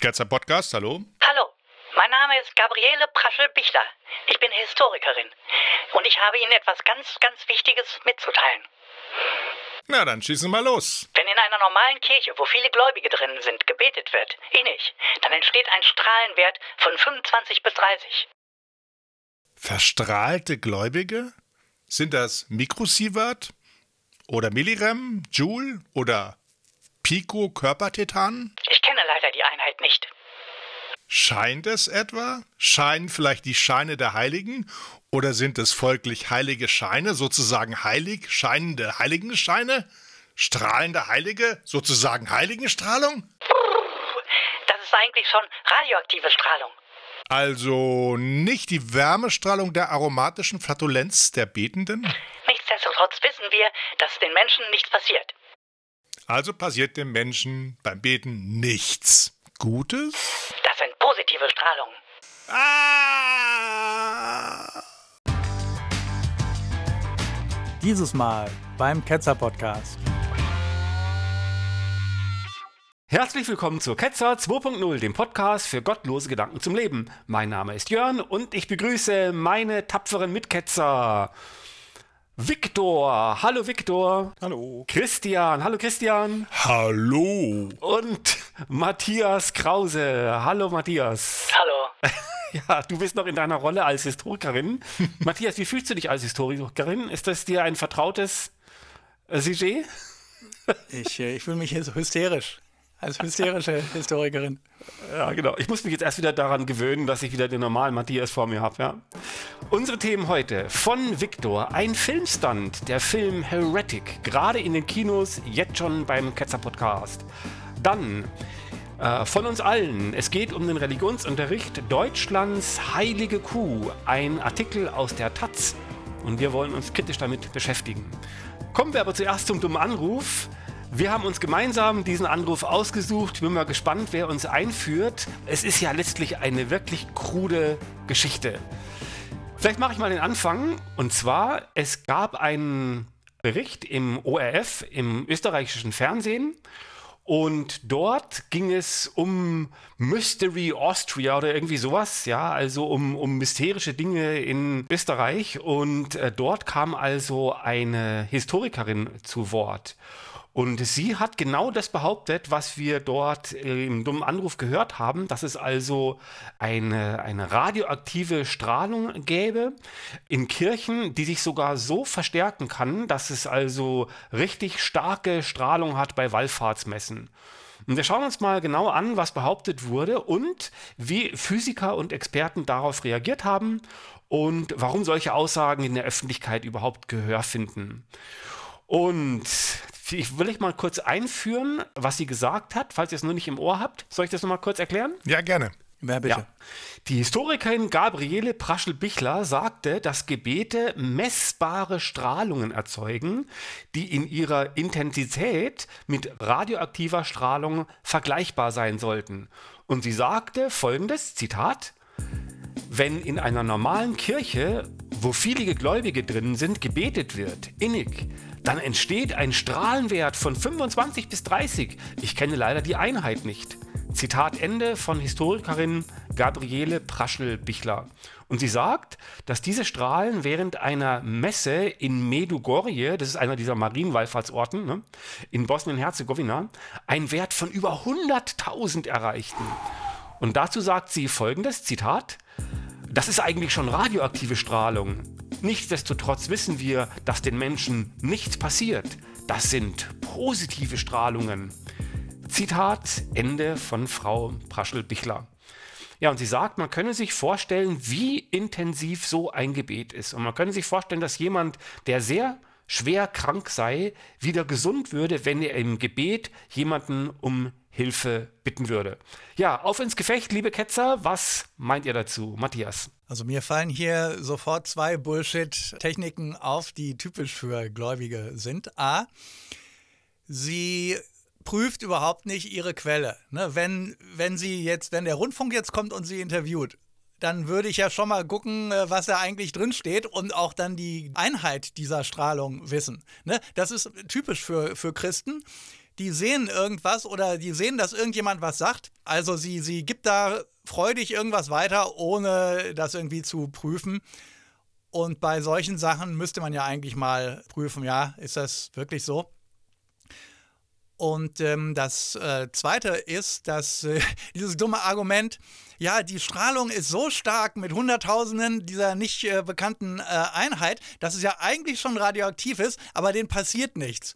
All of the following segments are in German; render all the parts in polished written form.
Ketzer Podcast, hallo. Hallo, mein Name ist Gabriele Praschel-Bichler. Ich bin Historikerin und ich habe Ihnen etwas ganz, ganz Wichtiges mitzuteilen. Na, dann schießen wir mal los. Wenn in einer normalen Kirche, wo viele Gläubige drin sind, gebetet wird, innig, dann entsteht ein Strahlenwert von 25 bis 30. Verstrahlte Gläubige? Sind das Mikrosievert oder Millirem, Joule oder Pico-Körpertetan? Ich kenne leider die Einheit nicht. Scheint es etwa? Scheinen vielleicht die Scheine der Heiligen? Oder sind es folglich heilige Scheine, sozusagen heilig, scheinende Heiligenscheine? Strahlende Heilige, sozusagen Heiligenstrahlung? Das ist eigentlich schon radioaktive Strahlung. Also nicht die Wärmestrahlung der aromatischen Flatulenz der Betenden? Nichtsdestotrotz wissen wir, dass den Menschen nichts passiert. Also passiert dem Menschen beim Beten nichts Gutes? Das sind positive Strahlungen. Ah! Dieses Mal beim Ketzer Podcast. Herzlich willkommen zur Ketzer 2.0, dem Podcast für gottlose Gedanken zum Leben. Mein Name ist Jörn und ich begrüße meine tapferen Mitketzer. Viktor, hallo Viktor. Hallo. Christian, hallo Christian. Hallo. Und Matthias Krause, hallo Matthias. Hallo. Ja, du bist noch in deiner Rolle als Historikerin. Matthias, wie fühlst du dich als Historikerin? Ist das dir ein vertrautes Sujet? Ich fühle mich jetzt hysterisch. Als hysterische Historikerin. Ja, genau. Ich muss mich jetzt erst wieder daran gewöhnen, dass ich wieder den normalen Matthias vor mir habe. Ja. Unsere Themen heute von Viktor. Ein Filmstunt, der Film Heretic. Gerade in den Kinos, jetzt schon beim Ketzer Podcast. Dann von uns allen. Es geht um den Religionsunterricht Deutschlands heilige Kuh. Ein Artikel aus der Taz. Und wir wollen uns kritisch damit beschäftigen. Kommen wir aber zuerst zum dummen Anruf. Wir haben uns gemeinsam diesen Anruf ausgesucht. Ich bin mal gespannt, wer uns einführt. Es ist ja letztlich eine wirklich krude Geschichte. Vielleicht mache ich mal den Anfang. Und zwar, es gab einen Bericht im ORF, im österreichischen Fernsehen. Und dort ging es um Mystery Austria oder irgendwie sowas, ja, also um mysterische Dinge in Österreich. Und dort kam also eine Historikerin zu Wort. Und sie hat genau das behauptet, was wir dort im dummen Anruf gehört haben, dass es also eine radioaktive Strahlung gäbe in Kirchen, die sich sogar so verstärken kann, dass es also richtig starke Strahlung hat bei Wallfahrtsmessen. Und wir schauen uns mal genau an, was behauptet wurde und wie Physiker und Experten darauf reagiert haben und warum solche Aussagen in der Öffentlichkeit überhaupt Gehör finden. Und ich will euch mal kurz einführen, was sie gesagt hat, falls ihr es nur nicht im Ohr habt. Soll ich das nochmal kurz erklären? Ja, gerne. Ja, bitte. Ja. Die Historikerin Gabriele Praschel-Bichler sagte, dass Gebete messbare Strahlungen erzeugen, die in ihrer Intensität mit radioaktiver Strahlung vergleichbar sein sollten. Und sie sagte folgendes, Zitat: Wenn in einer normalen Kirche, wo viele Gläubige drin sind, gebetet wird, innig, dann entsteht ein Strahlenwert von 25 bis 30. Ich kenne leider die Einheit nicht. Zitat Ende von Historikerin Gabriele Praschel-Bichler. Und sie sagt, dass diese Strahlen während einer Messe in Medjugorje, das ist einer dieser Marienwallfahrtsorten, ne, in Bosnien-Herzegowina, einen Wert von über 100.000 erreichten. Und dazu sagt sie folgendes, Zitat: Das ist eigentlich schon radioaktive Strahlung. Nichtsdestotrotz wissen wir, dass den Menschen nichts passiert. Das sind positive Strahlungen. Zitat Ende von Frau Praschel-Bichler. Ja, und sie sagt, man könne sich vorstellen, wie intensiv so ein Gebet ist. Und man könne sich vorstellen, dass jemand, der sehr schwer krank sei, wieder gesund würde, wenn er im Gebet jemanden um Hilfe bitten würde. Ja, auf ins Gefecht, liebe Ketzer. Was meint ihr dazu, Matthias? Also mir fallen hier sofort zwei Bullshit-Techniken auf, die typisch für Gläubige sind. A, sie prüft überhaupt nicht ihre Quelle. Ne? Wenn der Rundfunk jetzt kommt und sie interviewt, dann würde ich ja schon mal gucken, was da eigentlich drin steht und auch dann die Einheit dieser Strahlung wissen. Ne? Das ist typisch für Christen. die sehen irgendwas oder die sehen, dass irgendjemand was sagt. Also sie gibt da freudig irgendwas weiter, ohne das irgendwie zu prüfen. Und bei solchen Sachen müsste man ja eigentlich mal prüfen, ja, ist das wirklich so? Und das Zweite ist, dass dieses dumme Argument, ja, die Strahlung ist so stark mit Hunderttausenden dieser nicht bekannten Einheit, dass es ja eigentlich schon radioaktiv ist, aber denen passiert nichts.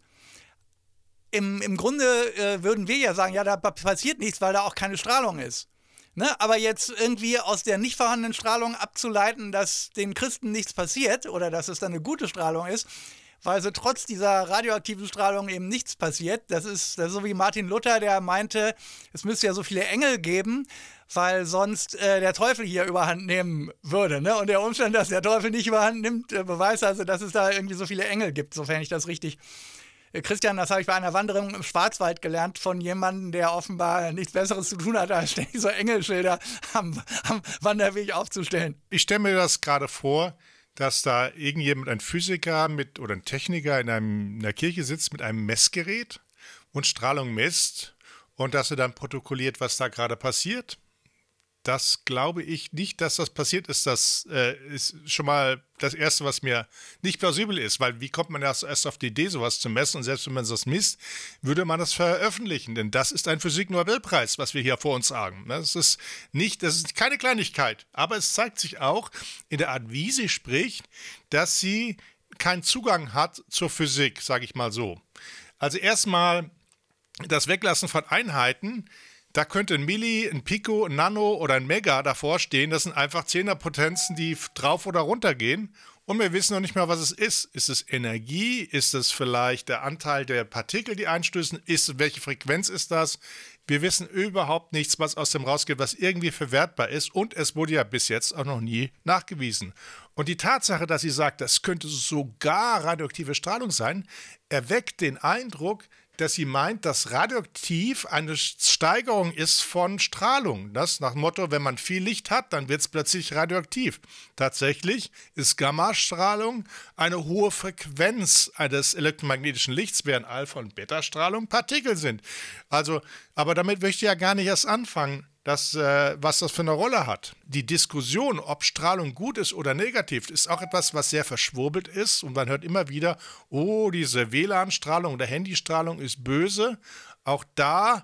Im Grunde würden wir ja sagen, ja, da passiert nichts, weil da auch keine Strahlung ist. Ne? Aber jetzt irgendwie aus der nicht vorhandenen Strahlung abzuleiten, dass den Christen nichts passiert oder dass es dann eine gute Strahlung ist, weil so trotz dieser radioaktiven Strahlung eben nichts passiert. Das ist so wie Martin Luther, der meinte, es müsste ja so viele Engel geben, weil sonst der Teufel hier überhand nehmen würde. Ne? Und der Umstand, dass der Teufel nicht überhand nimmt, beweist also, dass es da irgendwie so viele Engel gibt, sofern ich das richtig... Christian, das habe ich bei einer Wanderung im Schwarzwald gelernt von jemandem, der offenbar nichts Besseres zu tun hat, als ständig so Engelschilder am Wanderweg aufzustellen. Ich stelle mir das gerade vor, dass da irgendjemand, ein Physiker oder ein Techniker in einer Kirche sitzt mit einem Messgerät und Strahlung misst und dass er dann protokolliert, was da gerade passiert. Das glaube ich nicht, dass das passiert ist. Das ist schon mal das Erste, was mir nicht plausibel ist, weil wie kommt man erst auf die Idee, sowas zu messen? Und selbst wenn man das misst, würde man das veröffentlichen, denn das ist ein Physik-Nobelpreis, was wir hier vor uns sagen. Das ist keine Kleinigkeit, aber es zeigt sich auch in der Art, wie sie spricht, dass sie keinen Zugang hat zur Physik, sage ich mal so. Also erstmal das Weglassen von Einheiten. Da könnte ein Milli, ein Pico, ein Nano oder ein Mega davor stehen. Das sind einfach Zehnerpotenzen, die drauf oder runter gehen. Und wir wissen noch nicht mal, was es ist. Ist es Energie? Ist es vielleicht der Anteil der Partikel, die einstößen? Welche Frequenz ist das? Wir wissen überhaupt nichts, was aus dem rausgeht, was irgendwie verwertbar ist. Und es wurde ja bis jetzt auch noch nie nachgewiesen. Und die Tatsache, dass sie sagt, das könnte sogar radioaktive Strahlung sein, erweckt den Eindruck, dass sie meint, dass radioaktiv eine Steigerung ist von Strahlung. Das nach dem Motto, wenn man viel Licht hat, dann wird es plötzlich radioaktiv. Tatsächlich ist Gammastrahlung eine hohe Frequenz des elektromagnetischen Lichts, während Alpha- und Beta-Strahlung Partikel sind. Also, aber damit möchte ich ja gar nicht erst anfangen, was das für eine Rolle hat. Die Diskussion, ob Strahlung gut ist oder negativ, ist auch etwas, was sehr verschwurbelt ist. Und man hört immer wieder, oh, diese WLAN-Strahlung oder Handystrahlung ist böse. Auch da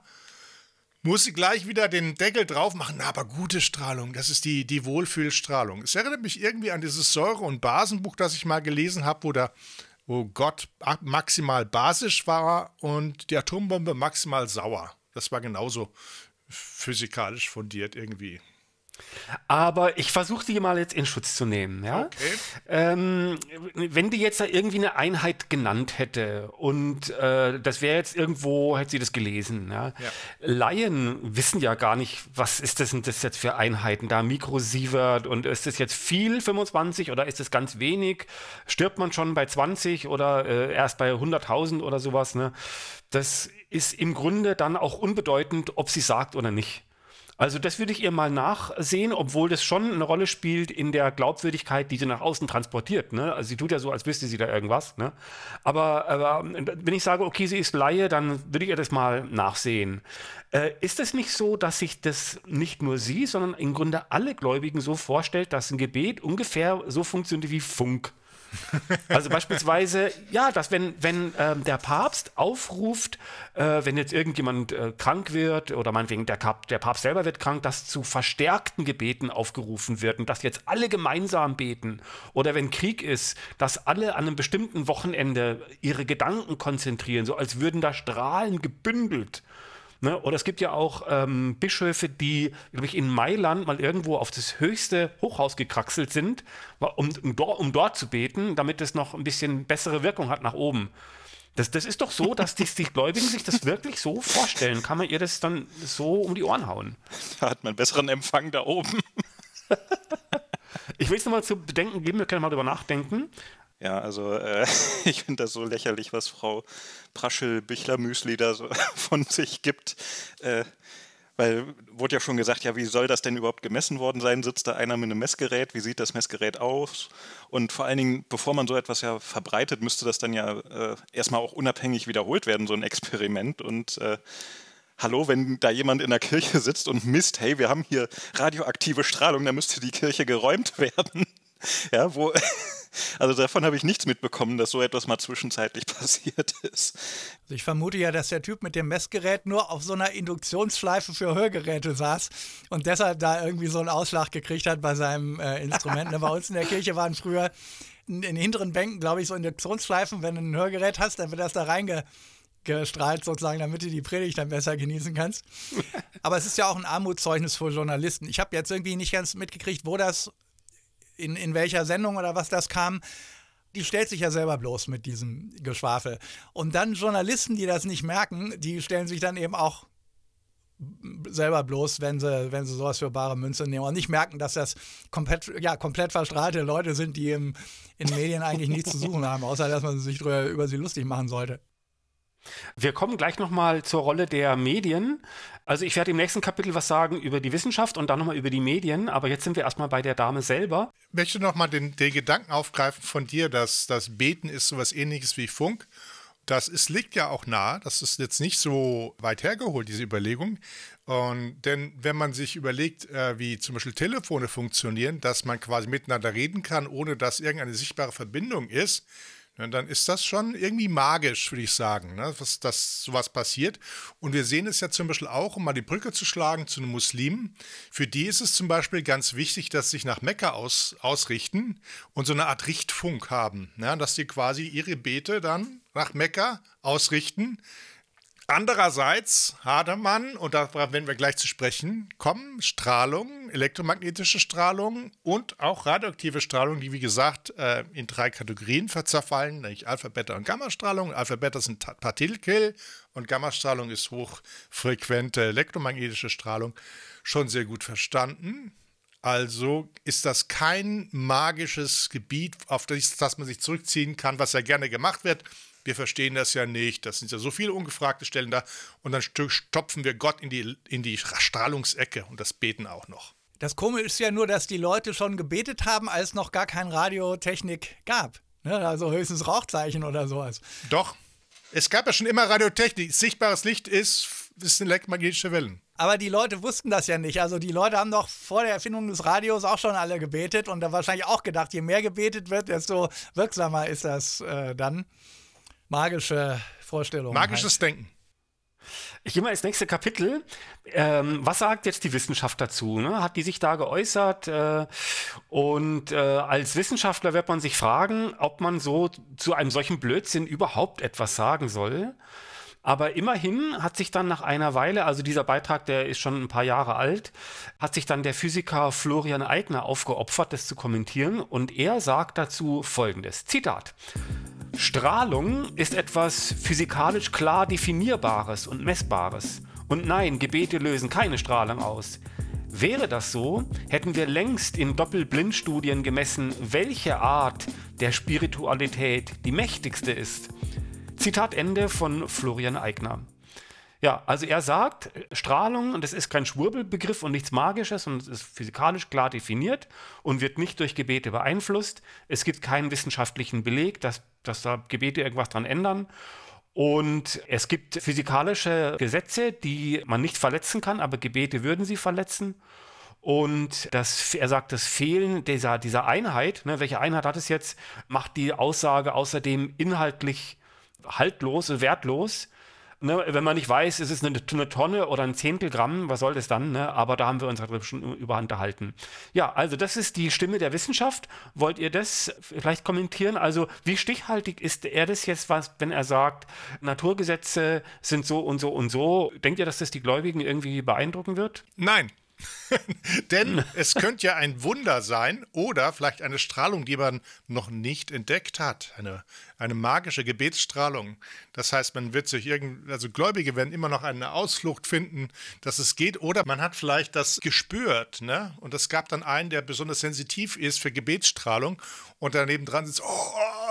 muss sie gleich wieder den Deckel drauf machen. Na, aber gute Strahlung, das ist die Wohlfühlstrahlung. Es erinnert mich irgendwie an dieses Säure- und Basenbuch, das ich mal gelesen habe, wo Gott maximal basisch war und die Atombombe maximal sauer. Das war genauso physikalisch fundiert irgendwie. Aber ich versuche die mal jetzt in Schutz zu nehmen. Ja? Okay. Wenn die jetzt da irgendwie eine Einheit genannt hätte und das wäre jetzt irgendwo, hätte sie das gelesen. Ja? Ja. Laien wissen ja gar nicht, was ist das denn das jetzt für Einheiten da, Mikrosievert, und ist das jetzt viel, 25, oder ist das ganz wenig? Stirbt man schon bei 20 oder erst bei 100.000 oder sowas? Ne? Das ist im Grunde dann auch unbedeutend, ob sie sagt oder nicht. Also das würde ich ihr mal nachsehen, obwohl das schon eine Rolle spielt in der Glaubwürdigkeit, die sie nach außen transportiert. Ne? Also sie tut ja so, als wüsste sie da irgendwas. Ne? Aber wenn ich sage, okay, sie ist Laie, dann würde ich ihr das mal nachsehen. Ist es nicht so, dass sich das nicht nur sie, sondern im Grunde alle Gläubigen so vorstellt, dass ein Gebet ungefähr so funktioniert wie Funk? Also beispielsweise, ja, dass wenn der Papst aufruft, wenn jetzt irgendjemand krank wird oder meinetwegen der Papst selber wird krank, dass zu verstärkten Gebeten aufgerufen wird und dass jetzt alle gemeinsam beten. Oder wenn Krieg ist, dass alle an einem bestimmten Wochenende ihre Gedanken konzentrieren, so als würden da Strahlen gebündelt. Ne? Oder es gibt ja auch Bischöfe, die, glaube ich, in Mailand mal irgendwo auf das höchste Hochhaus gekraxelt sind, um dort zu beten, damit es noch ein bisschen bessere Wirkung hat nach oben. Das ist doch so, dass die Gläubigen sich das wirklich so vorstellen. Kann man ihr das dann so um die Ohren hauen? Da hat man einen besseren Empfang da oben. Ich will es nochmal zu bedenken geben, wir können mal drüber nachdenken. Ja, also ich finde das so lächerlich, was Frau Praschel-Bichler-Müsli da so von sich gibt. Weil wurde ja schon gesagt, ja, wie soll das denn überhaupt gemessen worden sein? Sitzt da einer mit einem Messgerät? Wie sieht das Messgerät aus? Und vor allen Dingen, bevor man so etwas ja verbreitet, müsste das dann ja erstmal auch unabhängig wiederholt werden, so ein Experiment. Und hallo, wenn da jemand in der Kirche sitzt und misst, hey, wir haben hier radioaktive Strahlung, dann müsste die Kirche geräumt werden. Ja, also davon habe ich nichts mitbekommen, dass so etwas mal zwischenzeitlich passiert ist. Also ich vermute ja, dass der Typ mit dem Messgerät nur auf so einer Induktionsschleife für Hörgeräte saß und deshalb da irgendwie so einen Ausschlag gekriegt hat bei seinem Instrument. Bei uns in der Kirche waren früher in den hinteren Bänken, glaube ich, so Induktionsschleifen. Wenn du ein Hörgerät hast, dann wird das da reingestrahlt sozusagen, damit du die Predigt dann besser genießen kannst. Aber es ist ja auch ein Armutszeugnis für Journalisten. Ich habe jetzt irgendwie nicht ganz mitgekriegt, wo das in welcher Sendung oder was das kam, die stellt sich ja selber bloß mit diesem Geschwafel. Und dann Journalisten, die das nicht merken, die stellen sich dann eben auch selber bloß, wenn sie sowas für bare Münze nehmen und nicht merken, dass das komplett verstrahlte Leute sind, die in Medien eigentlich nichts zu suchen haben, außer dass man sich über sie lustig machen sollte. Wir kommen gleich nochmal zur Rolle der Medien. Also ich werde im nächsten Kapitel was sagen über die Wissenschaft und dann nochmal über die Medien, aber jetzt sind wir erstmal bei der Dame selber. Ich möchte nochmal den Gedanken aufgreifen von dir, dass das Beten ist sowas Ähnliches wie Funk. Liegt ja auch nahe, das ist jetzt nicht so weit hergeholt, diese Überlegung. Denn wenn man sich überlegt, wie zum Beispiel Telefone funktionieren, dass man quasi miteinander reden kann, ohne dass irgendeine sichtbare Verbindung ist, dann ist das schon irgendwie magisch, würde ich sagen, ne? Dass sowas passiert. Und wir sehen es ja zum Beispiel auch, um mal die Brücke zu schlagen zu den Muslimen. Für die ist es zum Beispiel ganz wichtig, dass sie sich nach Mekka ausrichten und so eine Art Richtfunk haben. Ne? Dass sie quasi ihre Gebete dann nach Mekka ausrichten. Andererseits hatte man, und darauf werden wir gleich zu sprechen kommen, Strahlung, elektromagnetische Strahlung und auch radioaktive Strahlung, die wie gesagt in 3 Kategorien zerfallen, nämlich Alpha, Beta und Gammastrahlung. Alpha, Beta sind Partikel und Gammastrahlung ist hochfrequente elektromagnetische Strahlung. Schon sehr gut verstanden. Also ist das kein magisches Gebiet, auf das man sich zurückziehen kann, was ja gerne gemacht wird. Wir verstehen das ja nicht. Das sind ja so viele ungefragte Stellen da. Und dann stopfen wir Gott in die Strahlungsecke und das Beten auch noch. Das Komische ist ja nur, dass die Leute schon gebetet haben, als es noch gar keine Radiotechnik gab. Ne? Also höchstens Rauchzeichen oder sowas. Doch. Es gab ja schon immer Radiotechnik. Sichtbares Licht ist elektromagnetische Wellen. Aber die Leute wussten das ja nicht. Also die Leute haben doch vor der Erfindung des Radios auch schon alle gebetet und da wahrscheinlich auch gedacht, je mehr gebetet wird, desto wirksamer ist das dann. Magische Vorstellung. Magisches Denken. Ich gehe mal ins nächste Kapitel. Was sagt jetzt die Wissenschaft dazu? Ne? Hat die sich da geäußert? Und als Wissenschaftler wird man sich fragen, ob man so zu einem solchen Blödsinn überhaupt etwas sagen soll. Aber immerhin hat sich dann nach einer Weile, also dieser Beitrag, der ist schon ein paar Jahre alt, hat sich dann der Physiker Florian Eigner aufgeopfert, das zu kommentieren. Und er sagt dazu Folgendes, Zitat: Strahlung ist etwas physikalisch klar Definierbares und Messbares. Und nein, Gebete lösen keine Strahlung aus. Wäre das so, hätten wir längst in Doppelblindstudien gemessen, welche Art der Spiritualität die mächtigste ist. Zitat Ende von Florian Eigner. Ja, also er sagt, Strahlung, und das ist kein Schwurbelbegriff und nichts Magisches, und es ist physikalisch klar definiert und wird nicht durch Gebete beeinflusst. Es gibt keinen wissenschaftlichen Beleg, dass da Gebete irgendwas dran ändern. Und es gibt physikalische Gesetze, die man nicht verletzen kann, aber Gebete würden sie verletzen. Und er sagt, das Fehlen dieser Einheit, ne, welche Einheit hat es jetzt, macht die Aussage außerdem inhaltlich haltlos, wertlos. Ne, wenn man nicht weiß, ist es eine Tonne oder ein Zehntel Gramm, was soll das dann? Ne? Aber da haben wir uns halt schon über unterhalten. Ja, also das ist die Stimme der Wissenschaft. Wollt ihr das vielleicht kommentieren? Also wie stichhaltig ist er das jetzt, wenn er sagt, Naturgesetze sind so und so und so? Denkt ihr, dass das die Gläubigen irgendwie beeindrucken wird? Nein. Denn es könnte ja ein Wunder sein oder vielleicht eine Strahlung, die man noch nicht entdeckt hat. Eine magische Gebetsstrahlung. Das heißt, man wird sich also Gläubige werden immer noch eine Ausflucht finden, dass es geht. Oder man hat vielleicht das gespürt, ne? Und es gab dann einen, der besonders sensitiv ist für Gebetsstrahlung und daneben dran sitzt,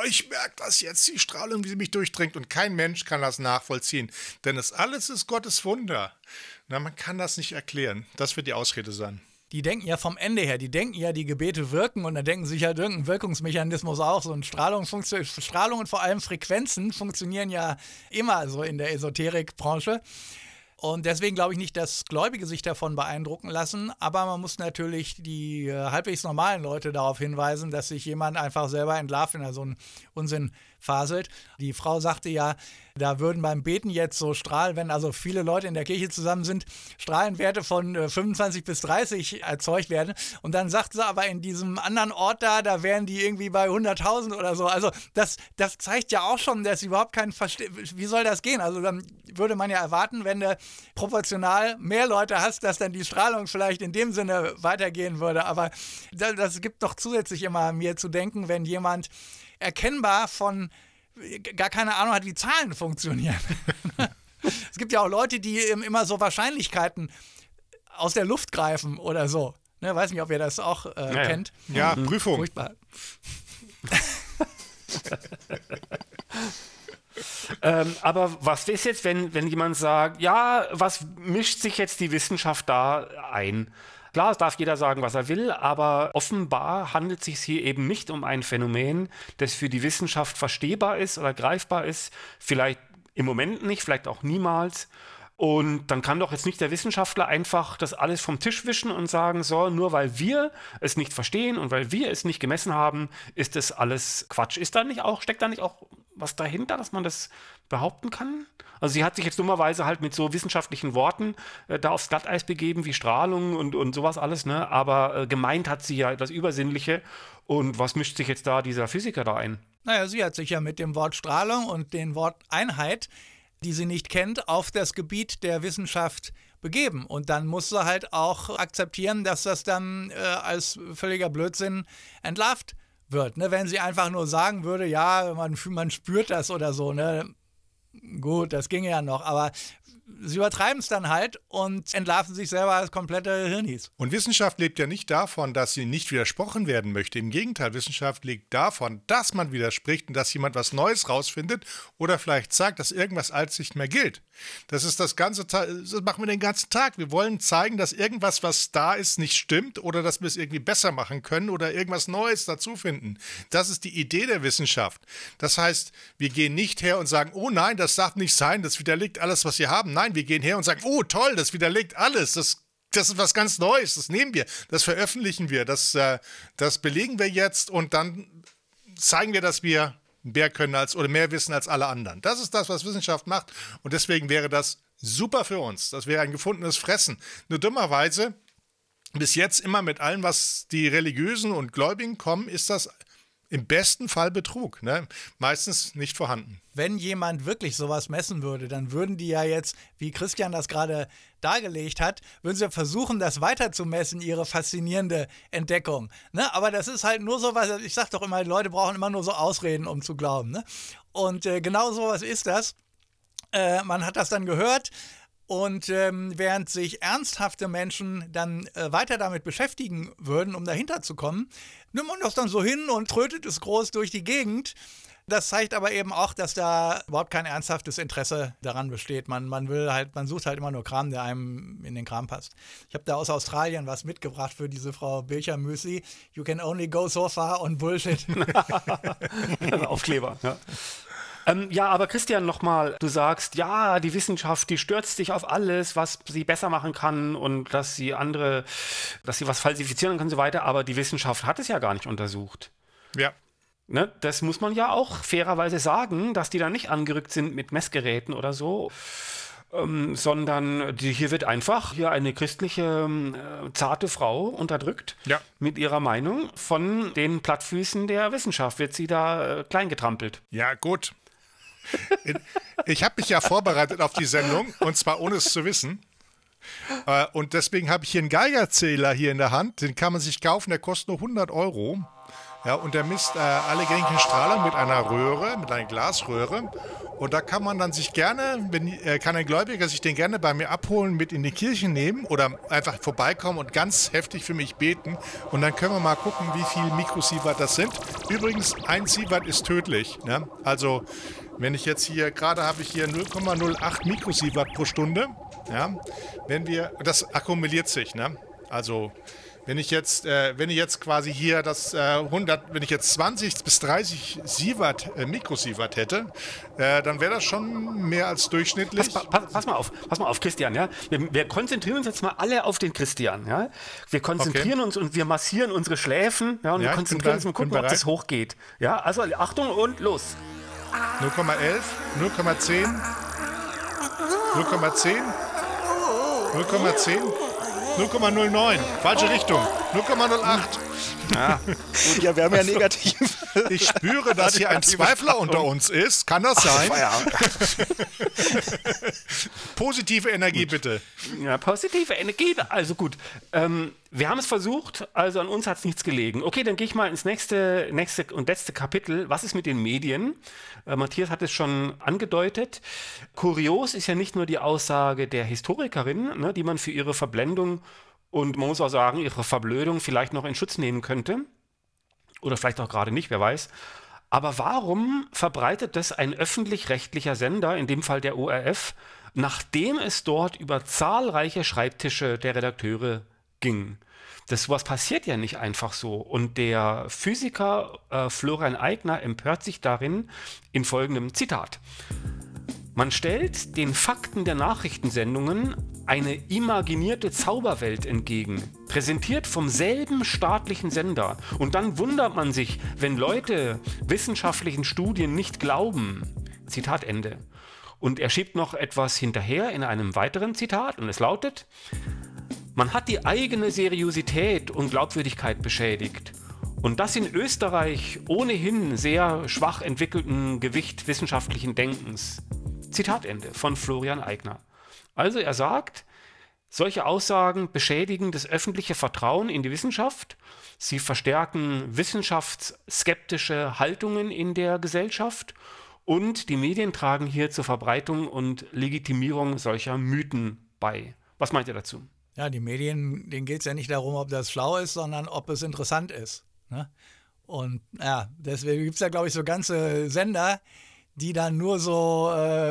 ich merke das jetzt, die Strahlung, wie sie mich durchdringt. Und kein Mensch kann das nachvollziehen. Denn das alles ist Gottes Wunder. Na, man kann das nicht erklären. Das wird die Ausrede sein. Die denken ja vom Ende her, die denken ja, die Gebete wirken und dann denken sich halt irgendein Wirkungsmechanismus auch. So ein Strahlung und vor allem Frequenzen funktionieren ja immer so in der Esoterikbranche. Und deswegen glaube ich nicht, dass Gläubige sich davon beeindrucken lassen, aber man muss natürlich die halbwegs normalen Leute darauf hinweisen, dass sich jemand einfach selber entlarvt, wenn er so einen Unsinn faselt. Die Frau sagte ja, da würden beim Beten jetzt so Strahlen, wenn also viele Leute in der Kirche zusammen sind, Strahlenwerte von 25 bis 30 erzeugt werden. Und dann sagt sie aber in diesem anderen Ort da wären die irgendwie bei 100.000 oder so. Also das zeigt ja auch schon, dass überhaupt kein wie soll das gehen? Also dann würde man ja erwarten, wenn du proportional mehr Leute hast, dass dann die Strahlung vielleicht in dem Sinne weitergehen würde. Aber das gibt doch zusätzlich immer mir zu denken, wenn jemand erkennbar von gar keine Ahnung hat, wie Zahlen funktionieren. Es gibt ja auch Leute, die immer so Wahrscheinlichkeiten aus der Luft greifen oder so. Ne, weiß nicht, ob ihr das auch kennt. Ja, Prüfung. Furchtbar. Aber was ist jetzt, wenn jemand sagt, ja, was mischt sich jetzt die Wissenschaft da ein? Klar, es darf jeder sagen, was er will, aber offenbar handelt es sich hier eben nicht um ein Phänomen, das für die Wissenschaft verstehbar ist oder greifbar ist. Vielleicht im Moment nicht, vielleicht auch niemals. Und dann kann doch jetzt nicht der Wissenschaftler einfach das alles vom Tisch wischen und sagen, so, nur weil wir es nicht verstehen und weil wir es nicht gemessen haben, ist das alles Quatsch. Steckt da nicht auch was dahinter, dass man das behaupten kann? Also sie hat sich jetzt dummerweise halt mit so wissenschaftlichen Worten da aufs Glatteis begeben, wie Strahlung und sowas alles, ne? Aber gemeint hat sie ja etwas Übersinnliche. Und was mischt sich jetzt da dieser Physiker da ein? Naja, sie hat sich ja mit dem Wort Strahlung und dem Wort Einheit, die sie nicht kennt, auf das Gebiet der Wissenschaft begeben. Und dann muss sie halt auch akzeptieren, dass das dann als völliger Blödsinn entlarvt wird. Ne? Wenn sie einfach nur sagen würde, ja, man spürt das oder so, ne? Gut, das ginge ja noch, aber sie übertreiben es dann halt und entlarven sich selber als komplette Hirnis. Und Wissenschaft lebt ja nicht davon, dass sie nicht widersprochen werden möchte. Im Gegenteil, Wissenschaft lebt davon, dass man widerspricht und dass jemand was Neues rausfindet oder vielleicht sagt, dass irgendwas Altes nicht mehr gilt. Das ist das machen wir den ganzen Tag. Wir wollen zeigen, dass irgendwas, was da ist, nicht stimmt oder dass wir es irgendwie besser machen können oder irgendwas Neues dazu finden. Das ist die Idee der Wissenschaft. Das heißt, wir gehen nicht her und sagen, oh nein, das darf nicht sein, das widerlegt alles, was wir haben. Nein, wir gehen her und sagen, oh toll, das widerlegt alles, das ist was ganz Neues, das nehmen wir, das veröffentlichen wir, das belegen wir jetzt und dann zeigen wir, dass wir mehr können oder mehr wissen als alle anderen. Das ist das, was Wissenschaft macht und deswegen wäre das super für uns. Das wäre ein gefundenes Fressen. Nur dummerweise, bis jetzt immer mit allem, was die Religiösen und Gläubigen kommen, ist das im besten Fall Betrug, ne? Meistens nicht vorhanden. Wenn jemand wirklich sowas messen würde, dann würden die ja jetzt, wie Christian das gerade dargelegt hat, würden sie versuchen, das weiter zu messen, ihre faszinierende Entdeckung. Ne? Aber das ist halt nur so was, ich sag doch immer, die Leute brauchen immer nur so Ausreden, um zu glauben. Ne? Und genau sowas ist das. Man hat das dann gehört. Und während sich ernsthafte Menschen dann weiter damit beschäftigen würden, um dahinter zu kommen, nimmt man das dann so hin und trötet es groß durch die Gegend. Das zeigt aber eben auch, dass da überhaupt kein ernsthaftes Interesse daran besteht. Man sucht halt immer nur Kram, der einem in den Kram passt. Ich habe da aus Australien was mitgebracht für diese Frau Bilcher-Müsli. You can only go so far on Bullshit. Aufkleber, ja. Ja, aber Christian, nochmal, du sagst, ja, die Wissenschaft, die stürzt sich auf alles, was sie besser machen kann und dass sie was falsifizieren kann und so weiter, aber die Wissenschaft hat es ja gar nicht untersucht. Ja. Ne? Das muss man ja auch fairerweise sagen, dass die da nicht angerückt sind mit Messgeräten oder so, sondern hier wird einfach eine christliche, zarte Frau unterdrückt mit ihrer Meinung. Von den Plattfüßen der Wissenschaft wird sie da klein getrampelt. Ja, gut. Ich habe mich ja vorbereitet auf die Sendung, und zwar ohne es zu wissen. Und deswegen habe ich hier einen Geigerzähler hier in der Hand. Den kann man sich kaufen, der kostet nur 100 €. Ja, und der misst alle gängigen Strahlung mit einer Röhre, mit einer Glasröhre. Und da kann man dann sich gerne, kann ein Gläubiger sich den gerne bei mir abholen, mit in die Kirche nehmen oder einfach vorbeikommen und ganz heftig für mich beten. Und dann können wir mal gucken, wie viel Mikrosievert das sind. Übrigens, 1 Sievert ist tödlich. Ne? Also, wenn ich jetzt hier, gerade habe ich hier 0,08 Mikrosievert pro Stunde. Ja? Das akkumuliert sich. Ne? Also, wenn ich jetzt quasi hier wenn ich jetzt 20 bis 30 Mikrosievert hätte, dann wäre das schon mehr als durchschnittlich. Pass mal auf, Christian, ja. Wir konzentrieren uns jetzt mal alle auf den Christian, ja. Wir konzentrieren uns und wir massieren unsere Schläfen, ja, und wir konzentrieren uns mal gucken, ob das hochgeht. Ja, also Achtung und los. 0,11, 0,10, 0,10, 0,10. 0,09. Falsche Richtung. 0,08. Ja, wir haben ja negativ. Ich spüre, dass hier ein Zweifler unter uns ist. Kann das sein? Positive Energie, bitte. Ja, positive Energie. Also gut. Wir haben es versucht, also an uns hat es nichts gelegen. Okay, dann gehe ich mal ins nächste und letzte Kapitel. Was ist mit den Medien? Matthias hat es schon angedeutet. Kurios ist ja nicht nur die Aussage der Historikerin, ne, die man für ihre Verblendung und man muss auch sagen, ihre Verblödung vielleicht noch in Schutz nehmen könnte. Oder vielleicht auch gerade nicht, wer weiß. Aber warum verbreitet das ein öffentlich-rechtlicher Sender, in dem Fall der ORF, nachdem es dort über zahlreiche Schreibtische der Redakteure ging? Sowas passiert ja nicht einfach so. Und der Physiker Florian Eigner empört sich darin in folgendem Zitat. Man stellt den Fakten der Nachrichtensendungen eine imaginierte Zauberwelt entgegen, präsentiert vom selben staatlichen Sender. Und dann wundert man sich, wenn Leute wissenschaftlichen Studien nicht glauben. Zitat Ende. Und er schiebt noch etwas hinterher in einem weiteren Zitat und es lautet: Man hat die eigene Seriosität und Glaubwürdigkeit beschädigt. Und das in Österreich ohnehin sehr schwach entwickelten Gewicht wissenschaftlichen Denkens. Zitat Ende von Florian Eigner. Also er sagt, solche Aussagen beschädigen das öffentliche Vertrauen in die Wissenschaft. Sie verstärken wissenschaftsskeptische Haltungen in der Gesellschaft und die Medien tragen hier zur Verbreitung und Legitimierung solcher Mythen bei. Was meint ihr dazu? Ja, die Medien, denen geht es ja nicht darum, ob das schlau ist, sondern ob es interessant ist. Ne? Und ja, deswegen gibt es ja, glaube ich, so ganze Sender, die dann nur so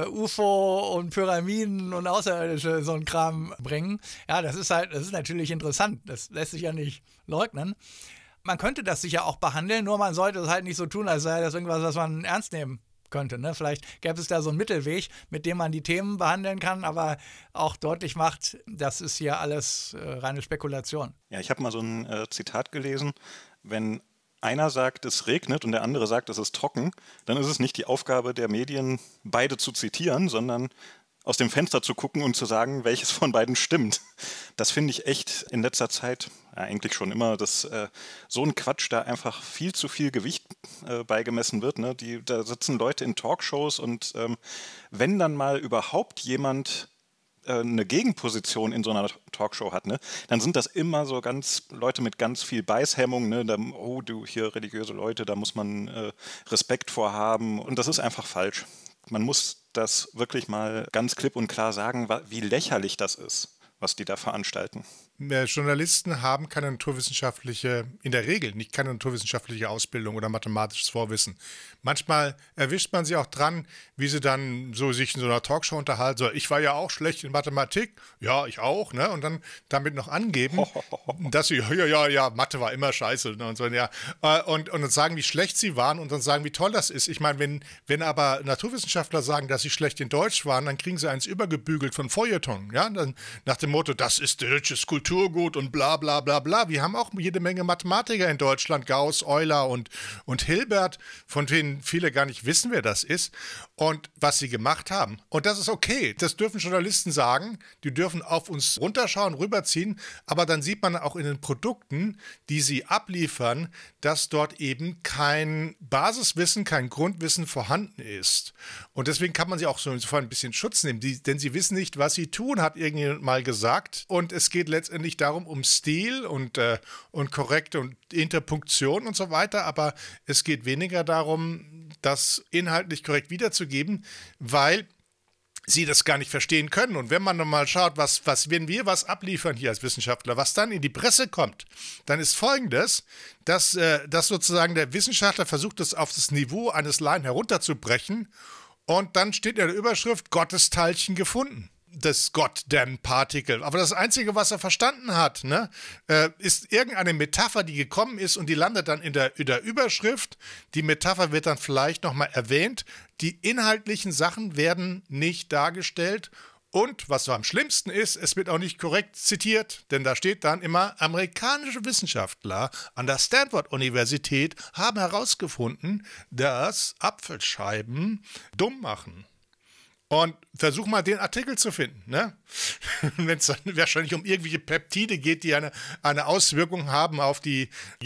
UFO und Pyramiden und Außerirdische so einen Kram bringen. Ja, das ist natürlich interessant. Das lässt sich ja nicht leugnen. Man könnte das sicher auch behandeln, nur man sollte es halt nicht so tun, als sei das irgendwas, was man ernst nehmen könnte. Ne? Vielleicht gäbe es da so einen Mittelweg, mit dem man die Themen behandeln kann, aber auch deutlich macht, das ist hier alles reine Spekulation. Ja, ich habe mal so ein Zitat gelesen, wenn einer sagt, es regnet und der andere sagt, es ist trocken, dann ist es nicht die Aufgabe der Medien, beide zu zitieren, sondern aus dem Fenster zu gucken und zu sagen, welches von beiden stimmt. Das finde ich echt in letzter Zeit, ja, eigentlich schon immer, dass so ein Quatsch da einfach viel zu viel Gewicht beigemessen wird. Ne? Da sitzen Leute in Talkshows und wenn dann mal überhaupt jemand eine Gegenposition in so einer Talkshow hat, ne, dann sind das immer so ganz Leute mit ganz viel Beißhemmung, ne, du hier religiöse Leute, da muss man Respekt vorhaben und das ist einfach falsch. Man muss das wirklich mal ganz klipp und klar sagen, wie lächerlich das ist, was die da veranstalten. Journalisten haben keine naturwissenschaftliche, in der Regel nicht keine naturwissenschaftliche Ausbildung oder mathematisches Vorwissen. Manchmal erwischt man sie auch dran, wie sie dann so sich in so einer Talkshow unterhalten. So, ich war ja auch schlecht in Mathematik, ja, ich auch, ne? Und dann damit noch angeben, dass sie, ja, Mathe war immer scheiße, ne? Und so, ja. Und dann sagen, wie schlecht sie waren und dann sagen, wie toll das ist. Ich meine, wenn aber Naturwissenschaftler sagen, dass sie schlecht in Deutsch waren, dann kriegen sie eins übergebügelt von Feuilleton, ja? Dann nach dem Motto, das ist deutsches Kulturgut und bla bla bla bla. Wir haben auch jede Menge Mathematiker in Deutschland, Gauss, Euler und Hilbert, von denen viele gar nicht wissen, wer das ist und was sie gemacht haben. Und das ist okay, das dürfen Journalisten sagen, die dürfen auf uns runterschauen, rüberziehen, aber dann sieht man auch in den Produkten, die sie abliefern, dass dort eben kein Basiswissen, kein Grundwissen vorhanden ist. Und deswegen kann man sie auch so ein bisschen Schutz nehmen, denn sie wissen nicht, was sie tun, hat irgendjemand mal gesagt. Und es geht letztendlich darum, um Stil und korrekte und Interpunktion und so weiter, aber es geht weniger darum, das inhaltlich korrekt wiederzugeben, weil sie das gar nicht verstehen können. Und wenn man dann mal schaut, wenn wir was abliefern hier als Wissenschaftler, was dann in die Presse kommt, dann ist Folgendes, dass sozusagen der Wissenschaftler versucht, das auf das Niveau eines Laien herunterzubrechen und dann steht in der Überschrift Gottesteilchen gefunden. Das Goddamn Particle. Aber das Einzige, was er verstanden hat, ne, ist irgendeine Metapher, die gekommen ist und die landet dann in der Überschrift. Die Metapher wird dann vielleicht nochmal erwähnt. Die inhaltlichen Sachen werden nicht dargestellt. Und was so am schlimmsten ist, es wird auch nicht korrekt zitiert, denn da steht dann immer, amerikanische Wissenschaftler an der Stanford-Universität haben herausgefunden, dass Apfelscheiben dumm machen. Und versuch mal, den Artikel zu finden, ne? Wenn es dann wahrscheinlich um irgendwelche Peptide geht, die eine Auswirkung haben auf die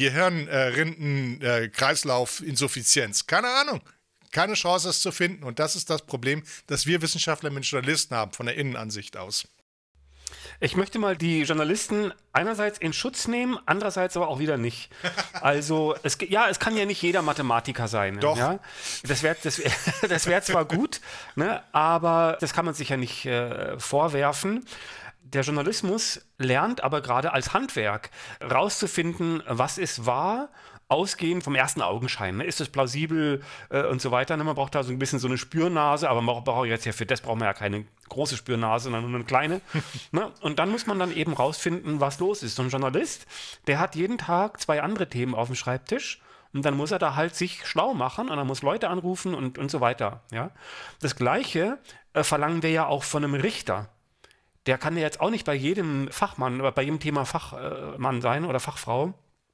Gehirn-Rinden-Kreislauf-Insuffizienz. Keine Ahnung. Keine Chance, es zu finden. Und das ist das Problem, das wir Wissenschaftler mit Journalisten haben, von der Innenansicht aus. Ich möchte mal die Journalisten einerseits in Schutz nehmen, andererseits aber auch wieder nicht. Also, es kann ja nicht jeder Mathematiker sein. Doch. Ja? Das wär zwar gut, ne, aber das kann man sich ja nicht vorwerfen. Der Journalismus lernt aber gerade als Handwerk rauszufinden, was ist wahr, ausgehend vom ersten Augenschein. Ne? Ist es plausibel und so weiter. Ne? Man braucht da so ein bisschen so eine Spürnase, aber man braucht jetzt ja für das braucht man ja keine große Spürnase, sondern nur eine kleine. Ne? Und dann muss man dann eben rausfinden, was los ist. So ein Journalist, der hat jeden Tag 2 andere Themen auf dem Schreibtisch und dann muss er da halt sich schlau machen und dann muss Leute anrufen und so weiter. Ja? Das Gleiche verlangen wir ja auch von einem Richter. Der kann ja jetzt auch nicht bei jedem Fachmann oder bei jedem Thema Fachmann sein oder Fachfrau.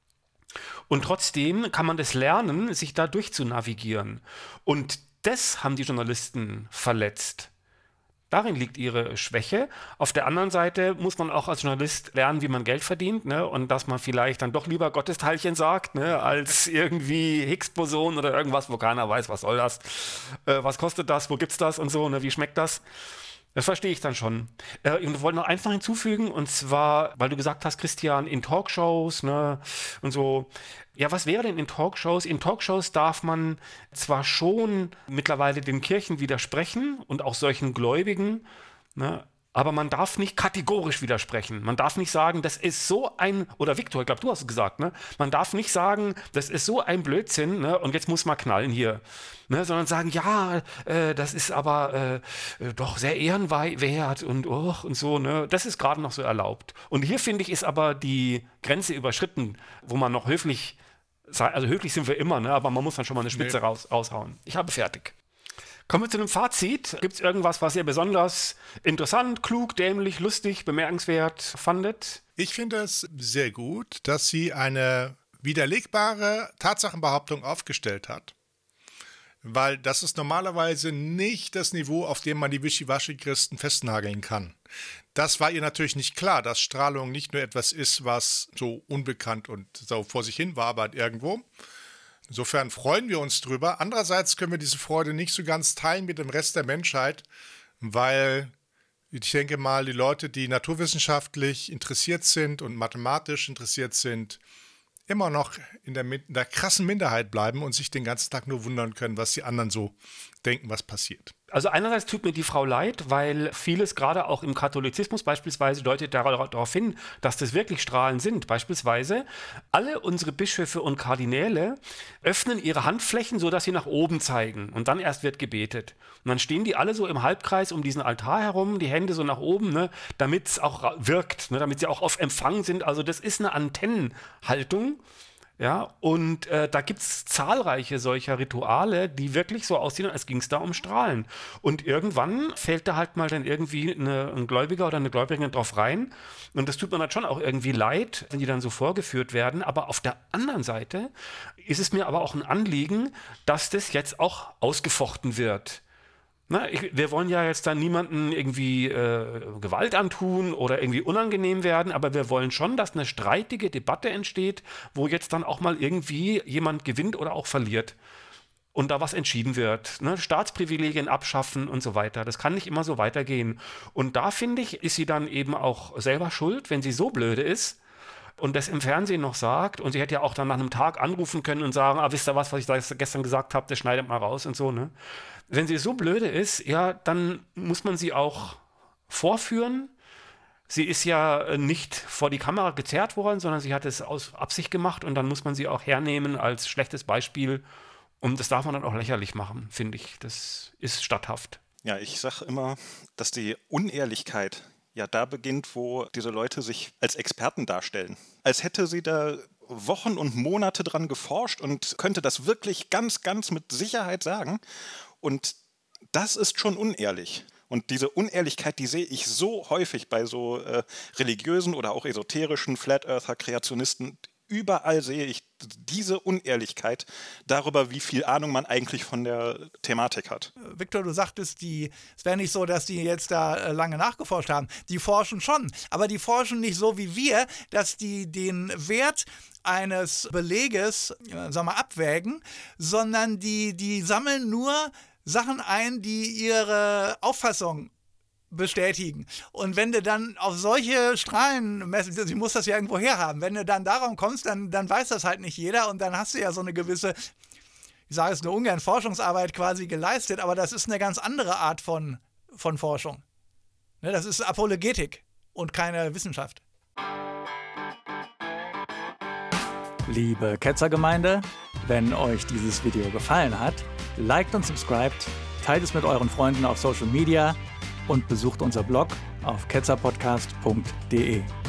Und trotzdem kann man das lernen, sich da durchzunavigieren. Und das haben die Journalisten verletzt. Darin liegt ihre Schwäche. Auf der anderen Seite muss man auch als Journalist lernen, wie man Geld verdient, ne? Und dass man vielleicht dann doch lieber Gottesteilchen sagt, ne? Als irgendwie Higgs-Boson oder irgendwas, wo keiner weiß, was soll das, was kostet das, wo gibt's das und so, ne? Wie schmeckt das? Das verstehe ich dann schon. Ich wollte noch eins noch hinzufügen, und zwar, weil du gesagt hast, Christian, in Talkshows, ne, und so. Ja, was wäre denn in Talkshows? In Talkshows darf man zwar schon mittlerweile den Kirchen widersprechen und auch solchen Gläubigen, ne, aber man darf nicht kategorisch widersprechen. Man darf nicht sagen, das ist so ein, oder Viktor, ich glaube, du hast es gesagt, ne? Man darf nicht sagen, das ist so ein Blödsinn, ne? Und jetzt muss man knallen hier. Ne? Sondern sagen, ja, das ist aber doch sehr ehrenwert und so. Ne? Das ist gerade noch so erlaubt. Und hier, finde ich, ist aber die Grenze überschritten, wo man noch höflich, also höflich sind wir immer, ne? Aber man muss dann schon mal eine Spitze raushauen. Ich habe fertig. Kommen wir zu einem Fazit. Gibt es irgendwas, was ihr besonders interessant, klug, dämlich, lustig, bemerkenswert fandet? Ich finde es sehr gut, dass sie eine widerlegbare Tatsachenbehauptung aufgestellt hat. Weil das ist normalerweise nicht das Niveau, auf dem man die Wischiwaschi-Christen festnageln kann. Das war ihr natürlich nicht klar, dass Strahlung nicht nur etwas ist, was so unbekannt und so vor sich hin wabert irgendwo. Insofern freuen wir uns drüber. Andererseits können wir diese Freude nicht so ganz teilen mit dem Rest der Menschheit, weil ich denke mal, die Leute, die naturwissenschaftlich interessiert sind und mathematisch interessiert sind, immer noch in der krassen Minderheit bleiben und sich den ganzen Tag nur wundern können, was die anderen so denken, was passiert. Also einerseits tut mir die Frau leid, weil vieles gerade auch im Katholizismus beispielsweise deutet darauf hin, dass das wirklich Strahlen sind. Beispielsweise alle unsere Bischöfe und Kardinäle öffnen ihre Handflächen, sodass sie nach oben zeigen und dann erst wird gebetet. Und dann stehen die alle so im Halbkreis um diesen Altar herum, die Hände so nach oben, ne, damit es auch wirkt, ne, damit sie auch auf Empfang sind. Also das ist eine Antennenhaltung. Ja, und da gibt es zahlreiche solcher Rituale, die wirklich so aussehen, als ging es da um Strahlen. Und irgendwann fällt da halt mal dann irgendwie ein Gläubiger oder eine Gläubigerin drauf rein. Und das tut mir dann schon auch irgendwie leid, wenn die dann so vorgeführt werden. Aber auf der anderen Seite ist es mir aber auch ein Anliegen, dass das jetzt auch ausgefochten wird. Na, wir wollen ja jetzt dann niemanden irgendwie Gewalt antun oder irgendwie unangenehm werden, aber wir wollen schon, dass eine streitige Debatte entsteht, wo jetzt dann auch mal irgendwie jemand gewinnt oder auch verliert. und da was entschieden wird. Ne? Staatsprivilegien abschaffen und so weiter. Das kann nicht immer so weitergehen. Und da, finde ich, ist sie dann eben auch selber schuld, wenn sie so blöde ist und das im Fernsehen noch sagt. Und sie hätte ja auch dann nach einem Tag anrufen können und sagen, wisst ihr was ich gestern gesagt habe, das schneidet mal raus und so. Ne? Wenn sie so blöde ist, ja, dann muss man sie auch vorführen. Sie ist ja nicht vor die Kamera gezerrt worden, sondern sie hat es aus Absicht gemacht und dann muss man sie auch hernehmen als schlechtes Beispiel. Und das darf man dann auch lächerlich machen, finde ich. Das ist statthaft. Ja, ich sage immer, dass die Unehrlichkeit ja da beginnt, wo diese Leute sich als Experten darstellen. Als hätte sie da Wochen und Monate dran geforscht und könnte das wirklich ganz, ganz mit Sicherheit sagen. Und das ist schon unehrlich. Und diese Unehrlichkeit, die sehe ich so häufig bei so religiösen oder auch esoterischen Flat-Earther-Kreationisten. Überall sehe ich diese Unehrlichkeit darüber, wie viel Ahnung man eigentlich von der Thematik hat. Viktor, du sagtest, es wäre nicht so, dass die jetzt da lange nachgeforscht haben. Die forschen schon, aber die forschen nicht so wie wir, dass die den Wert eines Beleges abwägen, sondern die sammeln nur Sachen ein, die ihre Auffassung bestätigen. Und wenn du dann auf solche Strahlen messen, sie muss das ja irgendwo herhaben, wenn du dann darauf kommst, dann weiß das halt nicht jeder und dann hast du ja so eine gewisse, ich sage es nur ungern, Forschungsarbeit quasi geleistet, aber das ist eine ganz andere Art von Forschung. Ne, das ist Apologetik und keine Wissenschaft. Liebe Ketzergemeinde, wenn euch dieses Video gefallen hat, liked und subscribt, teilt es mit euren Freunden auf Social Media und besucht unser Blog auf ketzerpodcast.de.